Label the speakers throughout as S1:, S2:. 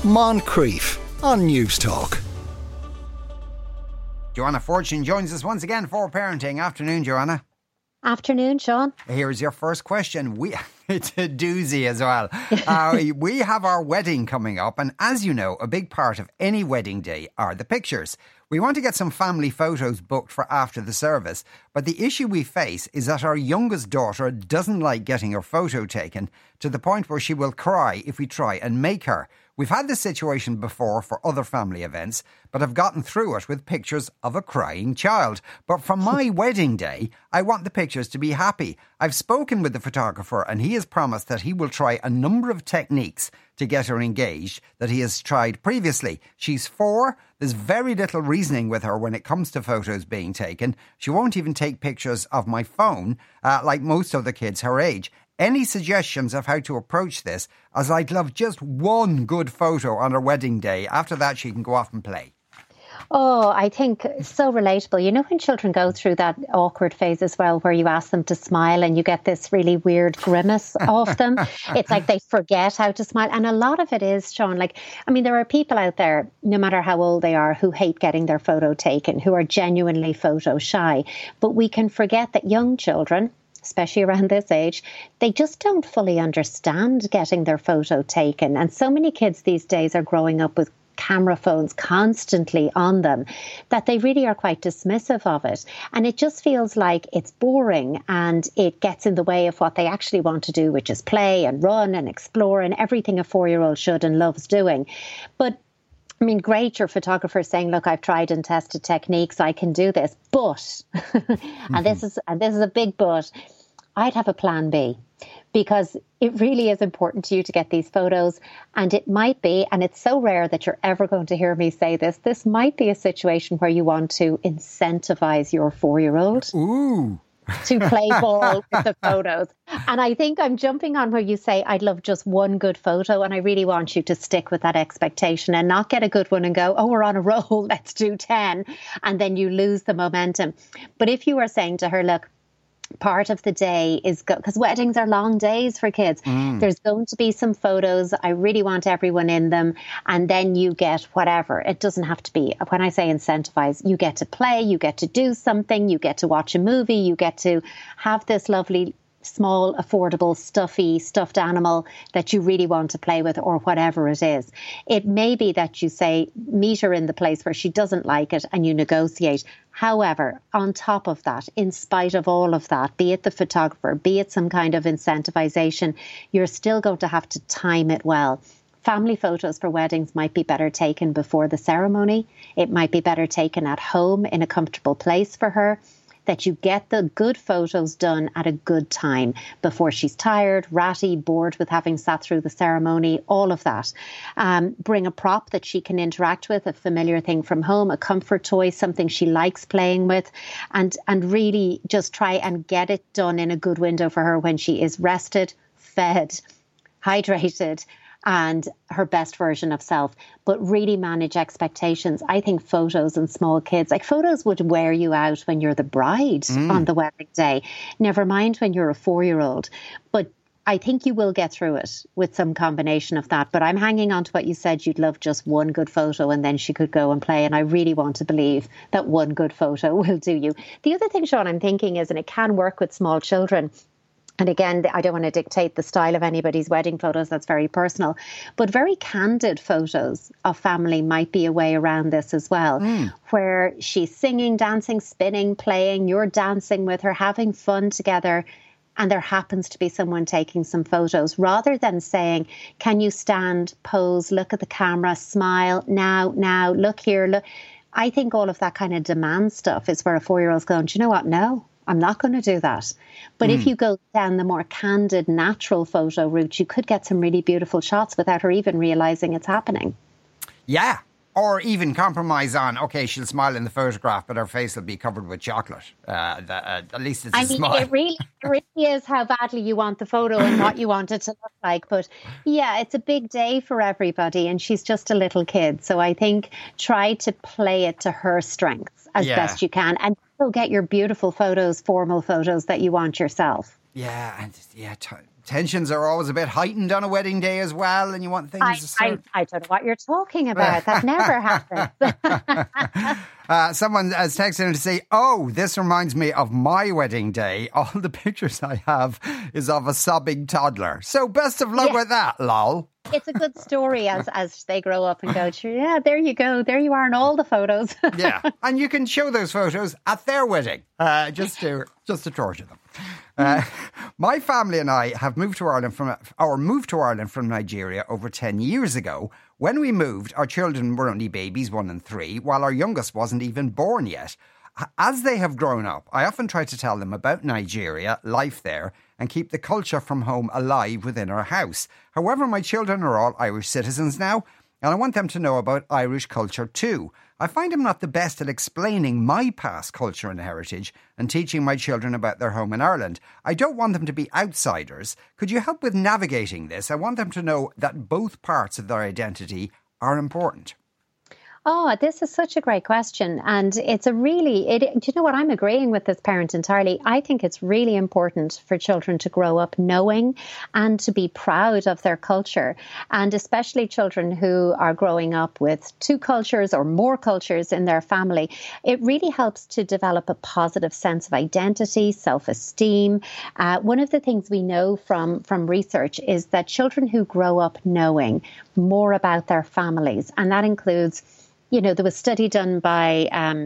S1: Moncrief on News Talk.
S2: Joanna Fortune joins us once again for Parenting. Afternoon, Joanna.
S3: Afternoon, Sean.
S2: Here's your first question. It's a doozy as well. We have our wedding coming up, and as you know, a big part of any wedding day are the pictures. We want to get some family photos booked for after the service, but the issue we face is that our youngest daughter doesn't like getting her photo taken, to the point where she will cry if we try and make her. We've had this situation before for other family events, but have gotten through it with pictures of a crying child. But for my wedding day, I want the pictures to be happy. I've spoken with the photographer and he has promised that he will try a number of techniques to get her engaged that he has tried previously. She's 4. There's very little reasoning with her when it comes to photos being taken. She won't even take pictures of my phone, like most other kids her age. Any suggestions of how to approach this, as I'd love just one good photo on her wedding day. After that, she can go off and play.
S3: Oh, I think so relatable. You know, when children go through that awkward phase as well, where you ask them to smile and you get this really weird grimace off them. It's like they forget how to smile. And a lot of it is, Sean, there are people out there, no matter how old they are, who hate getting their photo taken, who are genuinely photo shy. But we can forget that young children, especially around this age, they just don't fully understand getting their photo taken. And so many kids these days are growing up with camera phones constantly on them that they really are quite dismissive of it. And it just feels like it's boring and it gets in the way of what they actually want to do, which is play and run and explore and everything a 4-year-old should and loves doing. But I mean, great, your photographer saying, look, I've tried and tested techniques, I can do this, but, and this is a big but, I'd have a plan B, because it really is important to you to get these photos. And it might be, and it's so rare that you're ever going to hear me say this might be a situation where you want to incentivize your 4-year-old.
S2: Ooh.
S3: To play ball with the photos. And I think I'm jumping on where you say, I'd love just one good photo. And I really want you to stick with that expectation and not get a good one and go, oh, we're on a roll, let's do 10. And then you lose the momentum. But if you are saying to her, look, part of the day is because weddings are long days for kids. There's going to be some photos. I really want everyone in them. And then you get whatever. It doesn't have to be, when I say incentivize, you get to play, you get to do something, you get to watch a movie, you get to have this lovely, small, affordable, stuffed animal that you really want to play with, or whatever it is. It may be that you say, meet her in the place where she doesn't like it and you negotiate. However, on top of that, in spite of all of that, be it the photographer, be it some kind of incentivization, you're still going to have to time it well. Family photos for weddings might be better taken before the ceremony. It might be better taken at home in a comfortable place for her. That you get the good photos done at a good time before she's tired, ratty, bored with having sat through the ceremony, all of that. Bring a prop that she can interact with, a familiar thing from home, a comfort toy, something she likes playing with, and really just try and get it done in a good window for her when she is rested, fed, hydrated, and her best version of self, but really manage expectations. I think photos and small kids, like photos would wear you out when you're the bride on the wedding day, never mind when you're a 4-year-old. But I think you will get through it with some combination of that. But I'm hanging on to what you said. You'd love just one good photo and then she could go and play. And I really want to believe that one good photo will do you. The other thing, Sean, I'm thinking is, and it can work with small children, and again, I don't want to dictate the style of anybody's wedding photos. That's very personal. But very candid photos of family might be a way around this as well, where she's singing, dancing, spinning, playing, you're dancing with her, having fun together, and there happens to be someone taking some photos, rather than saying, can you stand, pose, look at the camera, smile, now, look here, look. I think all of that kind of demand stuff is where a 4-year-old's going, do you know what? No. I'm not going to do that. But if you go down the more candid, natural photo route, you could get some really beautiful shots without her even realising it's happening.
S2: Yeah. Or even compromise on, okay, she'll smile in the photograph, but her face will be covered with chocolate. At least it's a smile.
S3: It really is how badly you want the photo and what you want it to look like. But yeah, it's a big day for everybody and she's just a little kid. So I think try to play it to her strengths as best you can and still get your beautiful photos, formal photos that you want yourself.
S2: Yeah, and tensions are always a bit heightened on a wedding day as well, and you want things...
S3: I don't know what you're talking about. That never happens.
S2: Someone has texted in to say, oh, this reminds me of my wedding day. All the pictures I have is of a sobbing toddler. So best of luck with that, lol.
S3: It's a good story as they grow up and go, yeah, there you go. There you are in all the photos.
S2: Yeah, and you can show those photos at their wedding, just to torture them. My family and I have moved to Ireland from Nigeria over 10 years ago. When we moved, our children were only babies, 1 and 3, while our youngest wasn't even born yet. As they have grown up, I often try to tell them about Nigeria, life there, and keep the culture from home alive within our house. However, my children are all Irish citizens now, and I want them to know about Irish culture too. I find I'm not the best at explaining my past culture and heritage and teaching my children about their home in Ireland. I don't want them to be outsiders. Could you help with navigating this? I want them to know that both parts of their identity are important.
S3: Oh, this is such a great question. And it's do you know what? I'm agreeing with this parent entirely. I think it's really important for children to grow up knowing and to be proud of their culture. And especially children who are growing up with 2 cultures or more cultures in their family. It really helps to develop a positive sense of identity, self-esteem. One of the things we know from research is that children who grow up knowing more about their families, and that includes, there was a study done by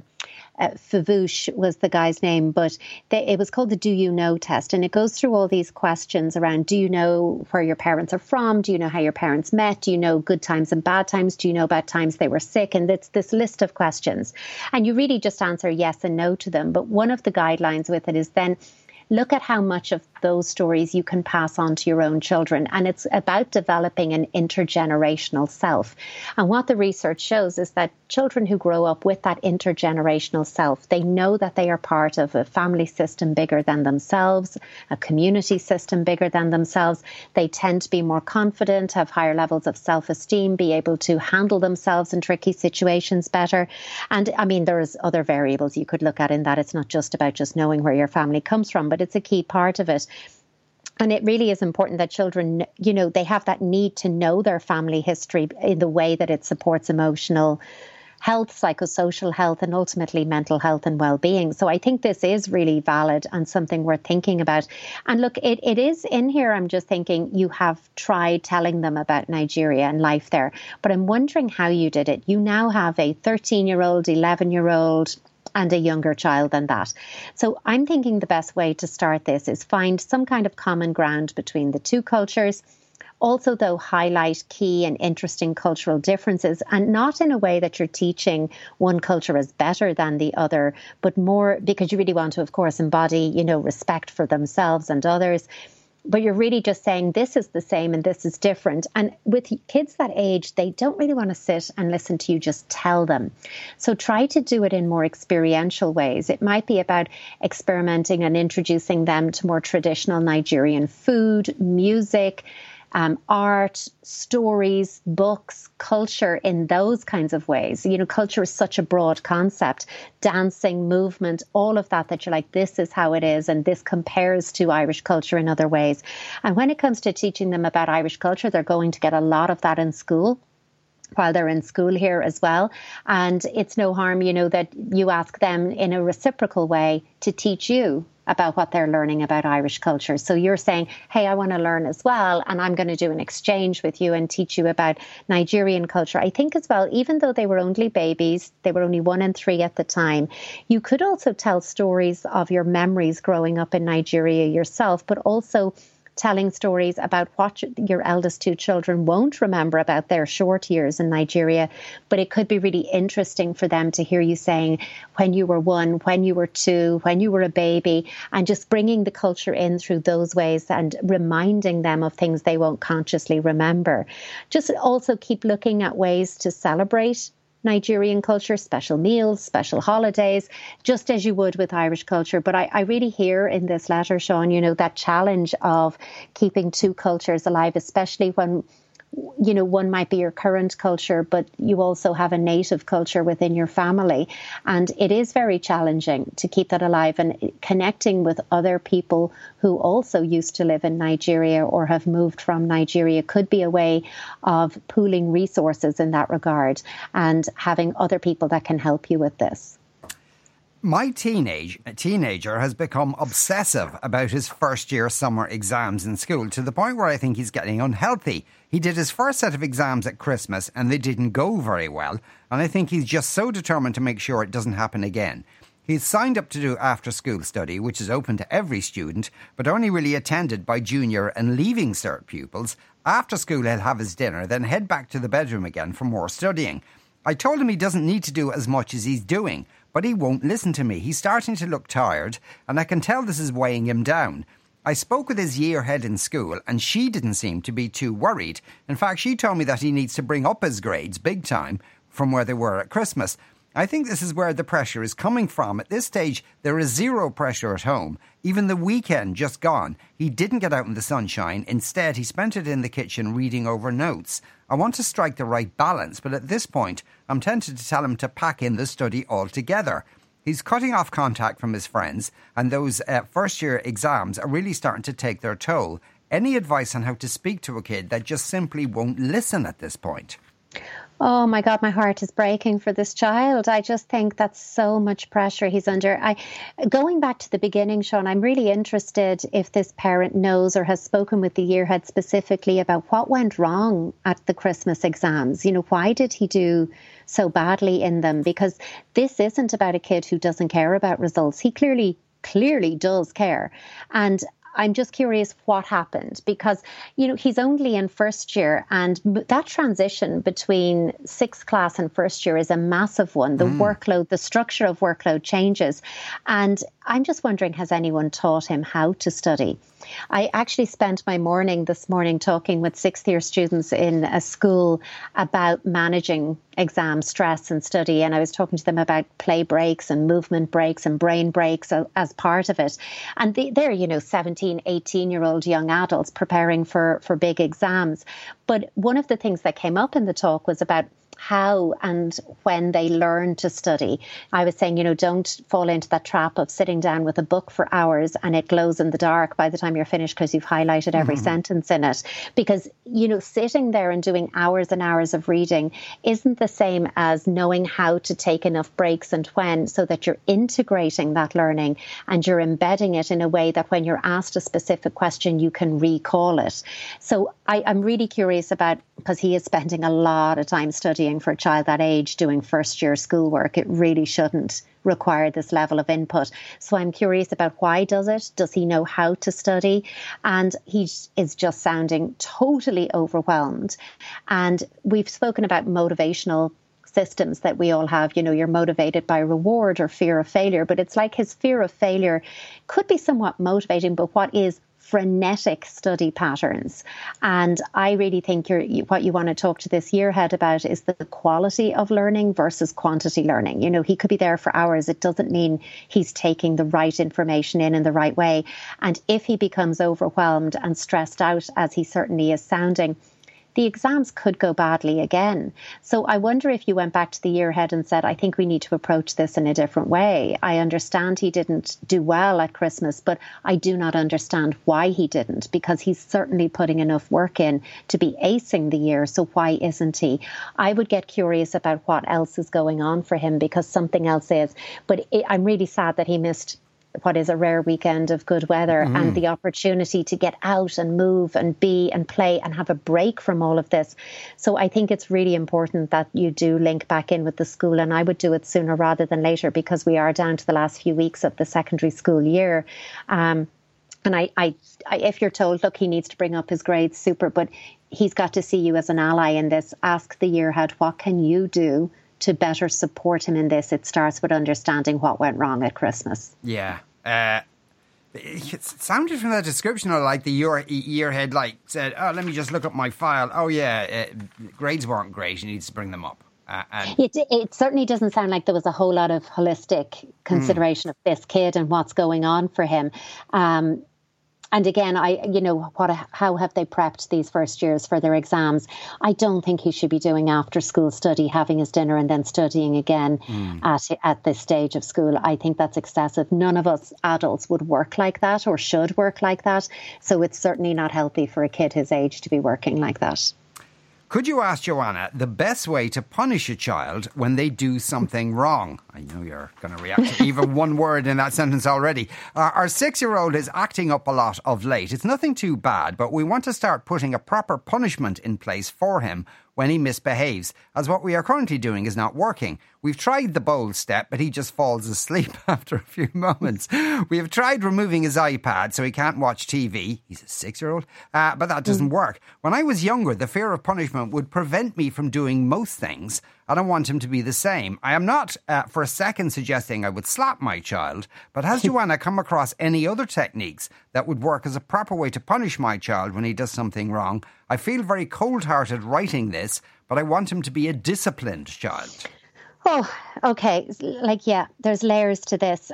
S3: Favouche was the guy's name, but it was called the Do You Know test. And it goes through all these questions around, do you know where your parents are from? Do you know how your parents met? Do you know good times and bad times? Do you know about times they were sick? And it's this list of questions. And you really just answer yes and no to them. But one of the guidelines with it is then look at how much of those stories you can pass on to your own children. And it's about developing an intergenerational self. And what the research shows is that children who grow up with that intergenerational self, they know that they are part of a family system bigger than themselves, a community system bigger than themselves. They tend to be more confident, have higher levels of self-esteem, be able to handle themselves in tricky situations better. And I mean, there's other variables you could look at in that. It's not just about just knowing where your family comes from, but it's a key part of it. And it really is important that children, they have that need to know their family history in the way that it supports emotional health, psychosocial health, and ultimately mental health and well-being. So I think this is really valid and something worth thinking about. And look, it is in here. I'm just thinking you have tried telling them about Nigeria and life there, but I'm wondering how you did it. You now have a 13-year-old, 11-year-old, and a younger child than that. So I'm thinking the best way to start this is find some kind of common ground between the 2 cultures. Also, though, highlight key and interesting cultural differences, and not in a way that you're teaching one culture as better than the other, but more because you really want to, of course, embody, respect for themselves and others. But you're really just saying this is the same and this is different. And with kids that age, they don't really want to sit and listen to you just tell them. So try to do it in more experiential ways. It might be about experimenting and introducing them to more traditional Nigerian food, music, art, stories, books, culture in those kinds of ways. Culture is such a broad concept. Dancing, movement, all of that you're like, this is how it is, and this compares to Irish culture in other ways. And when it comes to teaching them about Irish culture, they're going to get a lot of that in school while they're in school here as well. And it's no harm, that you ask them in a reciprocal way to teach you about what they're learning about Irish culture. So you're saying, hey, I want to learn as well, and I'm going to do an exchange with you and teach you about Nigerian culture. I think as well, even though they were only babies, they were only 1 and 3 at the time, you could also tell stories of your memories growing up in Nigeria yourself, but also telling stories about what your eldest 2 children won't remember about their short years in Nigeria. But it could be really interesting for them to hear you saying when you were 1, when you were 2, when you were a baby, and just bringing the culture in through those ways and reminding them of things they won't consciously remember. Just also keep looking at ways to celebrate Nigerian culture, special meals, special holidays, just as you would with Irish culture. But I really hear in this letter, Sean, that challenge of keeping 2 cultures alive, especially when one might be your current culture, but you also have a native culture within your family. And it is very challenging to keep that alive, and connecting with other people who also used to live in Nigeria or have moved from Nigeria could be a way of pooling resources in that regard and having other people that can help you with this.
S2: My teenager has become obsessive about his first year summer exams in school, to the point where I think he's getting unhealthy. He did his first set of exams at Christmas and they didn't go very well, and I think he's just so determined to make sure it doesn't happen again. He's signed up to do after-school study, which is open to every student, but only really attended by junior and leaving cert pupils. After school he'll have his dinner, then head back to the bedroom again for more studying. I told him he doesn't need to do as much as he's doing, but he won't listen to me. He's starting to look tired, and I can tell this is weighing him down. I spoke with his year head in school, and she didn't seem to be too worried. In fact, she told me that he needs to bring up his grades big time from where they were at Christmas. I think this is where the pressure is coming from. At this stage, there is zero pressure at home. Even the weekend just gone, he didn't get out in the sunshine. Instead, he spent it in the kitchen reading over notes. I want to strike the right balance, but at this point, I'm tempted to tell him to pack in the study altogether. He's cutting off contact from his friends, and those first-year exams are really starting to take their toll. Any advice on how to speak to a kid that just simply won't listen at this point?
S3: Oh my God, my heart is breaking for this child. I just think that's so much pressure he's under. Going back to the beginning, Sean, I'm really interested if this parent knows or has spoken with the year head specifically about what went wrong at the Christmas exams. Why did he do so badly in them? Because this isn't about a kid who doesn't care about results. He clearly does care. And I'm just curious what happened, because, he's only in first year, and that transition between sixth class and first year is a massive one. The workload, the structure of workload changes. And I'm just wondering, has anyone taught him how to study? I actually spent my morning this morning talking with sixth year students in a school about managing exam stress and study. And I was talking to them about play breaks and movement breaks and brain breaks as part of it. And they're, 17, 18-year-old young adults preparing for big exams. But one of the things that came up in the talk was about how and when they learn to study. I was saying, don't fall into that trap of sitting down with a book for hours and it glows in the dark by the time you're finished because you've highlighted every sentence in it. Because, sitting there and doing hours and hours of reading isn't the same as knowing how to take enough breaks and when, so that you're integrating that learning and you're embedding it in a way that when you're asked a specific question, you can recall it. So I'm really curious about, because he is spending a lot of time studying for a child that age, doing first year schoolwork. It really shouldn't require this level of input. So I'm curious about why does it? Does he know how to study? And he is just sounding totally overwhelmed. And we've spoken about motivational systems that we all have. You're motivated by reward or fear of failure, but it's like his fear of failure could be somewhat motivating, but what is frenetic study patterns. And I really think what you want to talk to this year head about is the quality of learning versus quantity learning. He could be there for hours. It doesn't mean he's taking the right information in the right way. And if he becomes overwhelmed and stressed out, as he certainly is sounding, the exams could go badly again. So I wonder if you went back to the year ahead and said, I think we need to approach this in a different way. I understand he didn't do well at Christmas, but I do not understand why he didn't, because he's certainly putting enough work in to be acing the year. So why isn't he? I would get curious about what else is going on for him, because something else is. But I'm really sad that he missed what is a rare weekend of good weather and the opportunity to get out and move and be and play and have a break from all of this. So I think it's really important that you do link back in with the school, and I would do it sooner rather than later, because we are down to the last few weeks of the secondary school year. And I if you're told, look, he needs to bring up his grades, super, but he's got to see you as an ally in this. Ask the year head, what can you do to better support him in this? It starts with understanding what went wrong at Christmas.
S2: Yeah. It sounded from that description like the year head said, oh, let me just look up my file. Oh, yeah, grades weren't great. He needs to bring them up. And
S3: it certainly doesn't sound like there was a whole lot of holistic consideration of this kid and what's going on for him. And again, how have they prepped these first years for their exams? I don't think he should be doing after school study, having his dinner and then studying again at this stage of school. I think that's excessive. None of us adults would work like that or should work like that. So it's certainly not healthy for a kid his age to be working like that.
S2: Could you ask Joanna the best way to punish a child when they do something wrong? I know you're going to react to even one word in that sentence already. Our 6-year-old is acting up a lot of late. It's nothing too bad, but we want to start putting a proper punishment in place for him when he misbehaves, as what we are currently doing is not working. We've tried the bold step, but he just falls asleep after a few moments. We have tried removing his iPad so he can't watch TV. He's a 6-year-old, but that doesn't work. When I was younger, the fear of punishment would prevent me from doing most things. I don't want him to be the same. I am not for a second suggesting I would slap my child, but has Joanna come across any other techniques that would work as a proper way to punish my child when he does something wrong? I feel very cold-hearted writing this, but I want him to be a disciplined child.
S3: Oh, okay. There's layers to this.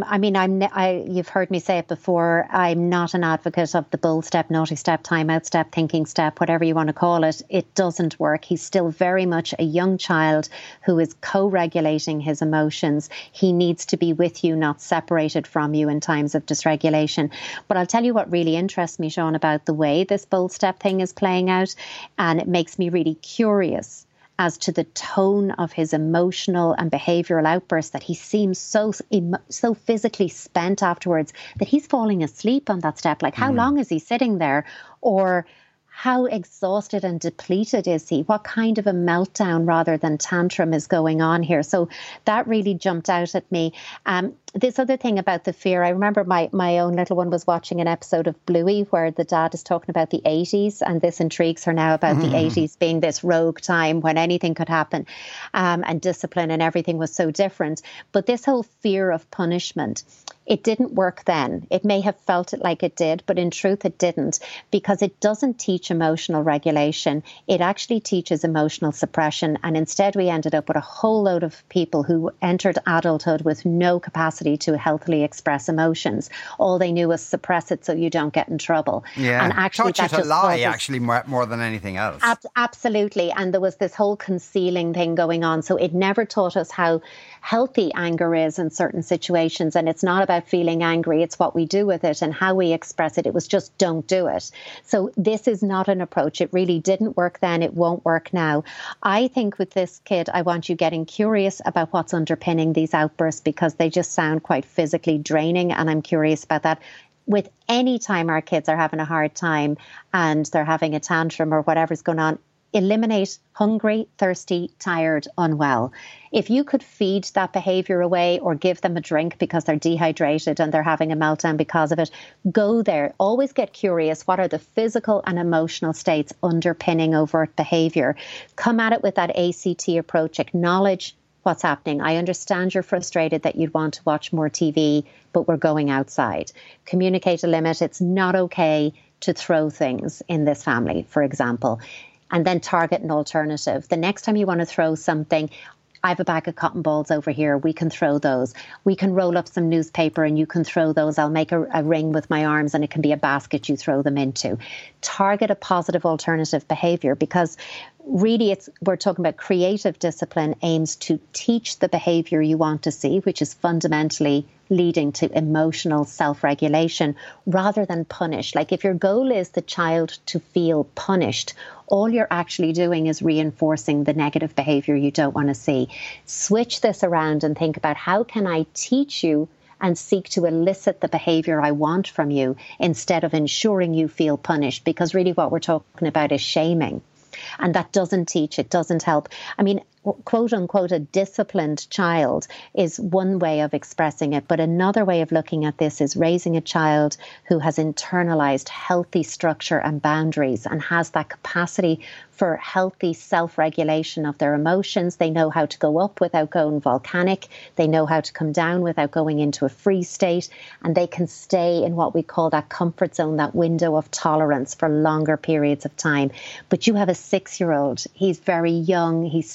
S3: You've heard me say it before. I'm not an advocate of the bold step, naughty step, timeout step, thinking step, whatever you want to call it. It doesn't work. He's still very much a young child who is co-regulating his emotions. He needs to be with you, not separated from you in times of dysregulation. But I'll tell you what really interests me, Sean, about the way this bold step thing is playing out. And it makes me really curious as to the tone of his emotional and behavioural outbursts, that he seems so physically spent afterwards that he's falling asleep on that step. Like, how long is he sitting there? Or how exhausted and depleted is he? What kind of a meltdown rather than tantrum is going on here? So that really jumped out at me. This other thing about the fear, I remember my own little one was watching an episode of Bluey where the dad is talking about the 80s, and this intrigues her now about the 80s being this rogue time when anything could happen, and discipline and everything was so different. But this whole fear of punishment, it didn't work then. It may have felt it like it did, but in truth it didn't, because it doesn't teach emotional regulation. It actually teaches emotional suppression. And instead we ended up with a whole load of people who entered adulthood with no capacity to healthily express emotions. All they knew was suppress it so you don't get in trouble.
S2: Yeah,
S3: and actually
S2: touch it a lie, actually, more than anything else.
S3: Absolutely. And there was this whole concealing thing going on. So it never taught us how healthy anger is in certain situations. And it's not about feeling angry. It's what we do with it and how we express it. It was just don't do it. So this is not an approach. It really didn't work then. It won't work now. I think with this kid, I want you getting curious about what's underpinning these outbursts, because they just sound quite physically draining. And I'm curious about that. With any time our kids are having a hard time and they're having a tantrum or whatever's going on, eliminate hungry, thirsty, tired, unwell. If you could feed that behaviour away or give them a drink because they're dehydrated and they're having a meltdown because of it, go there. Always get curious. What are the physical and emotional states underpinning overt behaviour? Come at it with that ACT approach. Acknowledge what's happening. I understand you're frustrated that you'd want to watch more TV, but we're going outside. Communicate a limit. It's not okay to throw things in this family, for example. And then target an alternative. The next time you want to throw something, I have a bag of cotton balls over here. We can throw those. We can roll up some newspaper and you can throw those. I'll make a ring with my arms and it can be a basket you throw them into. Target a positive alternative behavior, because really we're talking about creative discipline aims to teach the behavior you want to see, which is fundamentally leading to emotional self-regulation rather than punish. Like if your goal is the child to feel punished, all you're actually doing is reinforcing the negative behavior you don't want to see. Switch this around and think about, how can I teach you and seek to elicit the behavior I want from you instead of ensuring you feel punished? Because really what we're talking about is shaming. And that doesn't teach, it doesn't help. I mean, quote unquote, a disciplined child is one way of expressing it. But another way of looking at this is raising a child who has internalized healthy structure and boundaries and has that capacity for healthy self-regulation of their emotions. They know how to go up without going volcanic. They know how to come down without going into a freeze state. And they can stay in what we call that comfort zone, that window of tolerance for longer periods of time. But you have a 6-year-old. He's very young. He's still developing.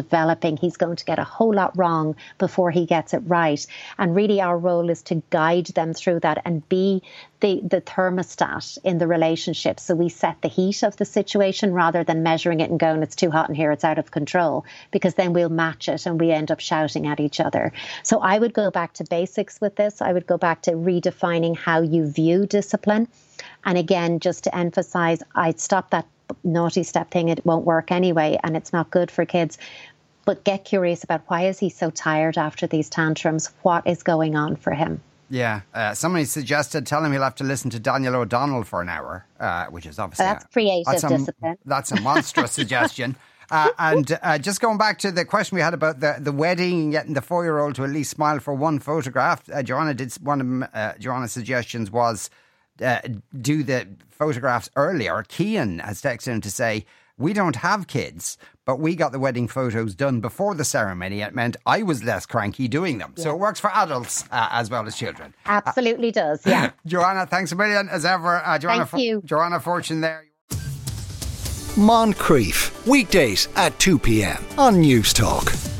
S3: developing. He's going to get a whole lot wrong before he gets it right. And really our role is to guide them through that and be the thermostat in the relationship. So we set the heat of the situation rather than measuring it and going, it's too hot in here, it's out of control, because then we'll match it and we end up shouting at each other. So I would go back to basics with this. I would go back to redefining how you view discipline. And again, just to emphasize, I'd stop that naughty step thing. It won't work anyway, and it's not good for kids. But get curious about, why is he so tired after these tantrums? What is going on for him?
S2: Yeah, somebody suggested tell him he'll have to listen to Daniel O'Donnell for an hour, which is obviously...
S3: That's creative discipline.
S2: That's a monstrous suggestion. And just going back to the question we had about the wedding and getting the 4-year-old to at least smile for one photograph, Joanna did one of Joanna's suggestions was do the photographs earlier. Cian has texted in to say, we don't have kids, but we got the wedding photos done before the ceremony. It meant I was less cranky doing them. Yeah. So it works for adults as well as children.
S3: Absolutely does, yeah.
S2: Joanna, thanks a million as ever.
S3: Thank you.
S2: Joanna Fortune there.
S1: Moncrief, weekdays at 2 p.m. on News Talk.